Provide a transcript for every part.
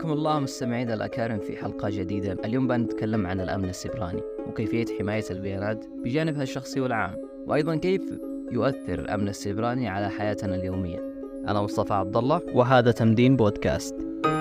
حياكم الله مستمعينا الأكارم في حلقة جديدة. اليوم بنتكلم عن الأمن السيبراني وكيفية حماية البيانات بجانبها الشخصي والعام، وأيضا كيف يؤثر الأمن السيبراني على حياتنا اليومية. أنا مصطفى عبد الله وهذا تمدين بودكاست.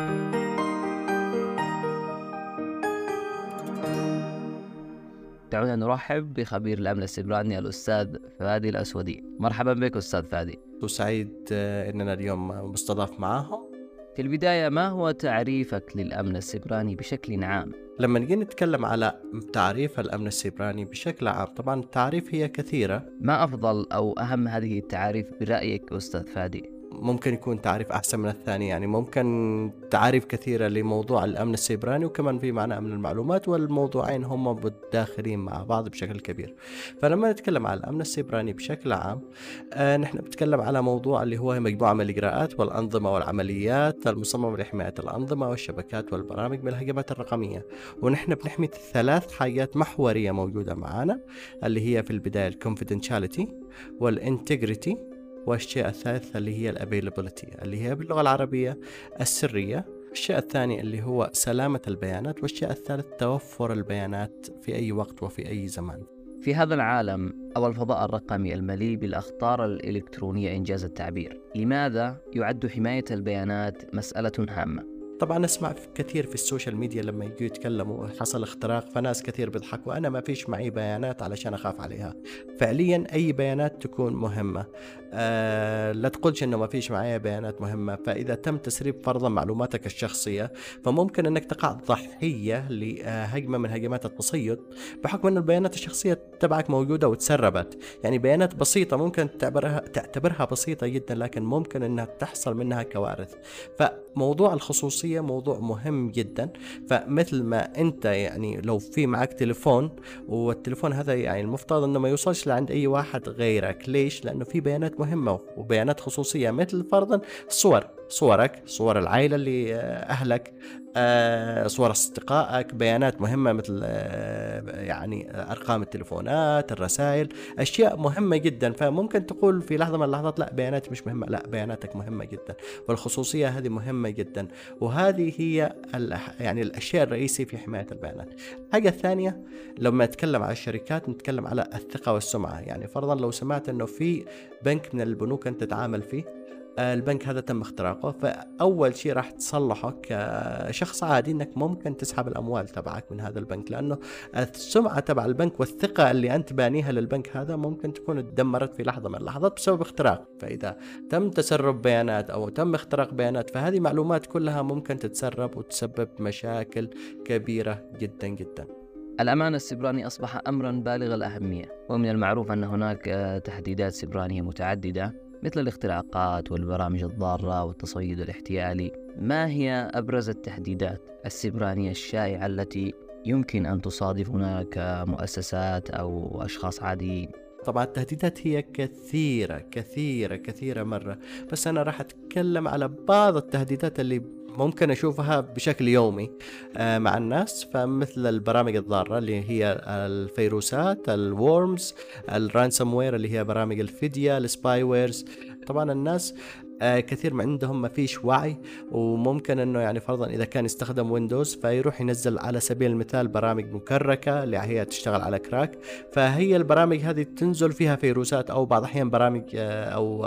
دعونا نرحب بخبير الأمن السيبراني الأستاذ فادي الأسودي. مرحبا بك أستاذ فادي. سعيد أننا اليوم مستضاف معهم. في البداية، ما هو تعريفك للأمن السيبراني بشكل عام؟ لما نجي نتكلم على تعريف الأمن السيبراني بشكل عام، طبعا التعريف هي كثيرة. ما أفضل أو أهم هذه التعاريف برأيك أستاذ فادي؟ ممكن يكون تعريف أحسن من الثاني، يعني ممكن تعريف كثيرة لموضوع الأمن السيبراني، وكمان في معنى أمن المعلومات، والموضوعين هم متداخلين مع بعض بشكل كبير. فلما نتكلم على الأمن السيبراني بشكل عام، نحن بنتكلم على موضوع اللي هو مجموعة من الإجراءات والأنظمة والعمليات المصممة لحماية الأنظمة والشبكات والبرامج من الهجمات الرقمية. ونحن بنحمي 3 حاجات محورية موجودة معنا، اللي هي في البداية الكونفيدنشاليتي والانتجريتي، والشيء الثالث اللي هي الافيلابيلتي اللي هي باللغة العربية السرية. الشيء الثاني اللي هو سلامة البيانات، والشيء الثالث توفر البيانات في أي وقت وفي أي زمان. في هذا العالم أو الفضاء الرقمي المليء بالأخطار الإلكترونية إنجاز التعبير، لماذا يعد حماية البيانات مسألة هامة؟ طبعا نسمع كثير في السوشيال ميديا لما يجوا يتكلموا حصل اختراق، فناس كثير بيضحكوا أنا ما فيش معي بيانات علشان أخاف عليها. فعليا أي بيانات تكون مهمة، لا تقولش إنه ما فيش معي بيانات مهمة. فإذا تم تسريب فرضا معلوماتك الشخصية، فممكن إنك تقع ضحية لهجمة من هجمات التصيد، بحكم إن البيانات الشخصية تبعك موجودة وتسربت. يعني بيانات بسيطة ممكن تعتبرها بسيطة جدا، لكن ممكن إنها تحصل منها كوارث. فموضوع الخصوصية موضوع مهم جدا. فمثل ما انت يعني لو في معك تليفون، والتليفون هذا يعني المفترض انه ما يوصلش لعند اي واحد غيرك. ليش؟ لانه في بيانات مهمة وبيانات خصوصية، مثل فرضا صورك، صور العائلة اللي اهلك، صور أصدقائك، بيانات مهمة مثل يعني أرقام التليفونات، الرسائل، أشياء مهمة جدا. فممكن تقول في لحظة من اللحظات لا بياناتي مش مهمة، لا بياناتك مهمة جدا، والخصوصية هذه مهمة جدا. وهذه هي يعني الأشياء الرئيسية في حماية البيانات. الحاجة الثانية لما نتكلم على الشركات نتكلم على الثقة والسمعة. يعني فرضا لو سمعت أنه في بنك من البنوك أنت تتعامل فيه، البنك هذا تم اختراقه، فأول شيء راح تصلحه كشخص عادي انك ممكن تسحب الأموال تبعك من هذا البنك، لأنه السمعة تبع البنك والثقة اللي أنت بانيها للبنك هذا ممكن تكون اتدمرت في لحظة من اللحظات بسبب اختراق. فإذا تم تسرب بيانات أو تم اختراق بيانات، فهذه معلومات كلها ممكن تتسرب وتسبب مشاكل كبيرة جدا جدا. الأمان السيبراني أصبح أمرا بالغ الأهمية، ومن المعروف أن هناك تهديدات سيبرانية متعددة مثل الاختراقات والبرامج الضارة والتصيد الاحتيالي. ما هي أبرز التهديدات السيبرانية الشائعة التي يمكن أن تصادفنا كمؤسسات أو أشخاص عاديين؟ طبعا التهديدات هي كثيرة كثيرة كثيرة مرة، بس أنا راح أتكلم على بعض التهديدات اللي ممكن أشوفها بشكل يومي مع الناس. فمثل البرامج الضارة اللي هي الفيروسات، الورمز، الرانسوم وير اللي هي برامج الفدية، السباي ويرز. طبعا الناس كثير من عندهم ما فيش وعي، وممكن انه يعني فرضا اذا كان يستخدم ويندوز فيروح ينزل على سبيل المثال برامج مكركة اللي هي تشتغل على كراك. فهي البرامج هذه تنزل فيها فيروسات او بعض الاحيان برامج او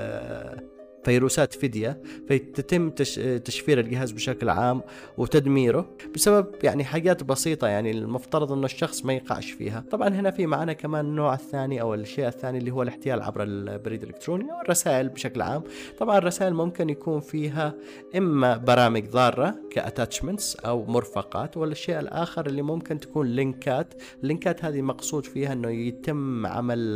فيروسات فدية، فيتم تشفير الجهاز بشكل عام وتدميره بسبب يعني حاجات بسيطة، يعني المفترض أن الشخص ما يقعش فيها. طبعا هنا في معنا كمان النوع الثاني أو الشيء الثاني اللي هو الاحتيال عبر البريد الإلكتروني أو الرسائل بشكل عام. طبعا الرسائل ممكن يكون فيها إما برامج ضارة كأتاتشمنتس أو مرفقات، والشيء الآخر اللي ممكن تكون اللينكات هذه مقصود فيها أنه يتم عمل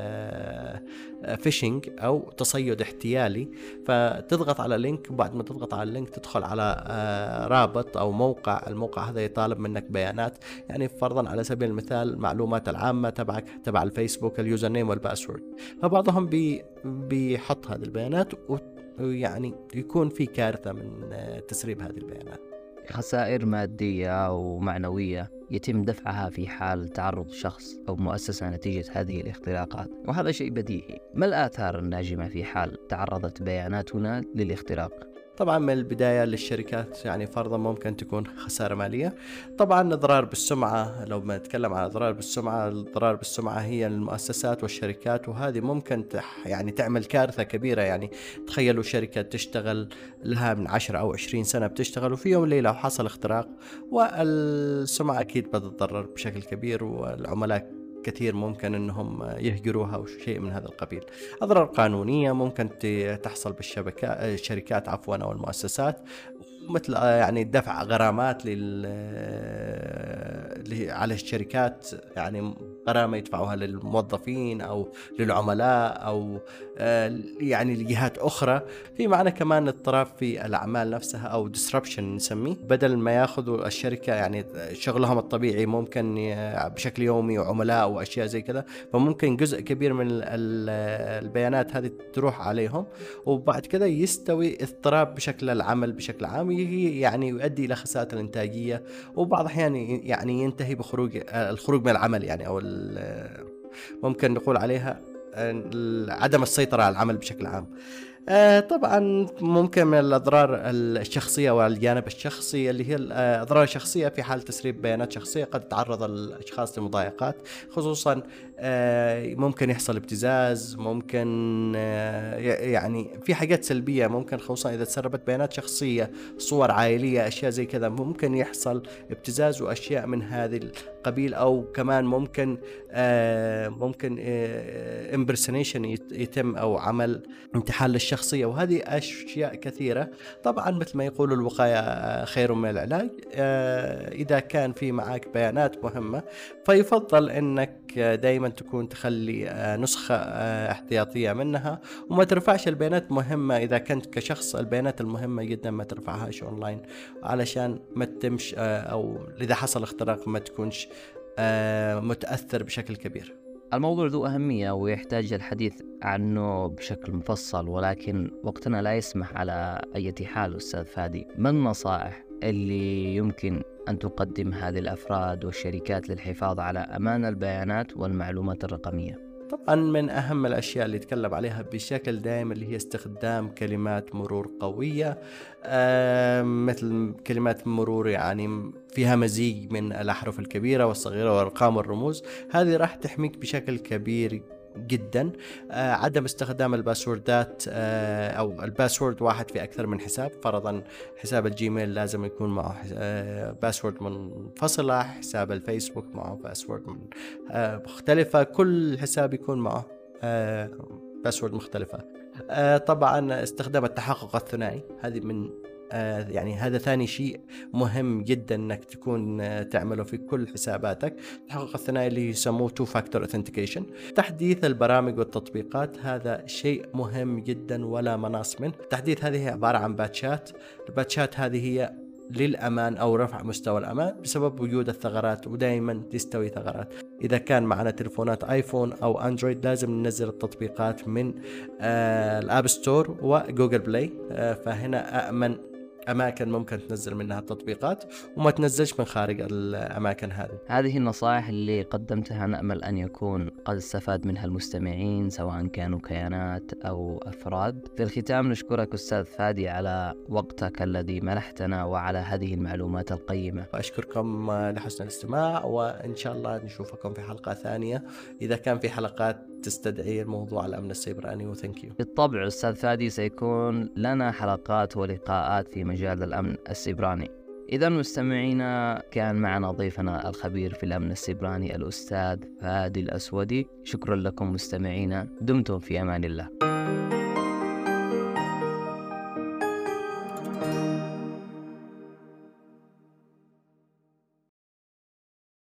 فيشنج أو تصيد احتيالي. فتضغط على لينك، وبعد ما تضغط على اللينك تدخل على رابط أو الموقع هذا يطالب منك بيانات، يعني فرضا على سبيل المثال معلومات العامة تبعك تبع الفيسبوك، اليوزر نيم والباسورد. فبعضهم بيحط هذه البيانات، ويعني يكون في كارثة من تسريب هذه البيانات. خسائر مادية أو معنوية يتم دفعها في حال تعرض شخص أو مؤسسة نتيجة هذه الاختراقات، وهذا شيء بديهي. ما الآثار الناجمة في حال تعرضت بياناتنا للاختراق؟ طبعا من البداية للشركات يعني فرضا ممكن تكون خسارة مالية. طبعا اضرار بالسمعة، لو ما نتكلم عن اضرار بالسمعة، الضرر بالسمعة هي المؤسسات والشركات، وهذه ممكن يعني تعمل كارثة كبيرة. يعني تخيلوا شركة تشتغل لها من 10 أو 20 سنة بتشتغل، وفي يوم وليلة وحصل اختراق، والسمعة أكيد بتتضرر بشكل كبير، والعملاء كثير ممكن أنهم يهجروها أو شيء من هذا القبيل. أضرار قانونية ممكن تحصل الشركات عفوا أو المؤسسات، مثل يعني دفع غرامات على الشركات، يعني غرامة يدفعوها للموظفين أو للعملاء أو يعني لجهات أخرى. في معنى كمان اضطراب في الأعمال نفسها أو disruption نسميه، بدل ما ياخذوا الشركة يعني شغلهم الطبيعي ممكن بشكل يومي وعملاء وأشياء زي كذا، فممكن جزء كبير من البيانات هذه تروح عليهم، وبعد كذا يستوي اضطراب بشكل العمل بشكل عام، يعني يؤدي إلى خسارة الإنتاجية، وبعض الأحيان يعني ينتهي بخروج الخروج من العمل، يعني أو ممكن نقول عليها عدم السيطرة على العمل بشكل عام. طبعا ممكن من الأضرار الشخصية والجانب الشخصي اللي هي الأضرار الشخصية في حال تسريب بيانات شخصية، قد تعرض الأشخاص لمضايقات، خصوصا ممكن يحصل ابتزاز، ممكن يعني في حاجات سلبية ممكن، خصوصا إذا تسربت بيانات شخصية، صور عائلية، أشياء زي كذا، ممكن يحصل ابتزاز وأشياء من هذه القبيل. أو كمان ممكن impersonation يتم، أو عمل انتحال للشخصية، وهذه أشياء كثيرة. طبعا مثل ما يقولوا الوقاية خير من العلاج. إذا كان في معك بيانات مهمة فيفضل أنك دائما تكون تخلي نسخة احتياطية منها، وما ترفعش البيانات مهمة. إذا كنت كشخص البيانات المهمة جدا ما ترفعهاش أونلاين، علشان ما تتمش أو إذا حصل اختراق ما تكونش متأثر بشكل كبير. الموضوع ذو أهمية ويحتاج الحديث عنه بشكل مفصل، ولكن وقتنا لا يسمح على أي حال. أستاذ فادي، ما النصائح اللي يمكن أن تقدم هذه الأفراد والشركات للحفاظ على أمان البيانات والمعلومات الرقمية؟ طبعا من أهم الأشياء اللي يتكلم عليها بشكل دائم اللي هي استخدام كلمات مرور قوية، مثل كلمات مرور يعني فيها مزيج من الأحرف الكبيرة والصغيرة والأرقام والرموز. هذه راح تحميك بشكل كبير جدا. عدم استخدام الباسوردات أو الباسورد واحد في أكثر من حساب. فرضا حساب الجيميل لازم يكون معه باسورد منفصلة، حساب الفيسبوك معه باسورد مختلفة، كل حساب يكون معه باسورد مختلفة. طبعا استخدام التحقق الثنائي، هذه من يعني هذا ثاني شيء مهم جدا انك تكون تعمله في كل حساباتك. التحقق الثنائي اللي يسموه 2 factor authentication. تحديث البرامج والتطبيقات هذا شيء مهم جدا ولا مناص منه. تحديث هذه عبارة عن باتشات. الباتشات هذه هي للأمان أو رفع مستوى الأمان بسبب وجود الثغرات، ودائما تستوي ثغرات. إذا كان معنا تلفونات آيفون أو أندرويد لازم ننزل التطبيقات من الآب ستور وجوجل بلاي، فهنا أأمن أماكن ممكن تنزل منها التطبيقات، وما تنزلش من خارج الأماكن هذه النصائح اللي قدمتها نأمل أن يكون قد استفاد منها المستمعين سواء كانوا كيانات أو أفراد. في الختام نشكرك أستاذ فادي على وقتك الذي منحتنا وعلى هذه المعلومات القيمة. وأشكركم لحسن الاستماع، وإن شاء الله نشوفكم في حلقة ثانية إذا كان في حلقات تستدعي الموضوع الأمن السيبراني. وثانك يو. بالطبع أستاذ فادي، سيكون لنا حلقات ولقاءات في مجال الأمن السيبراني. إذا مستمعينا، كان معنا ضيفنا الخبير في الأمن السيبراني الأستاذ فادي الأسودي. شكرا لكم مستمعينا، دمتم في أمان الله.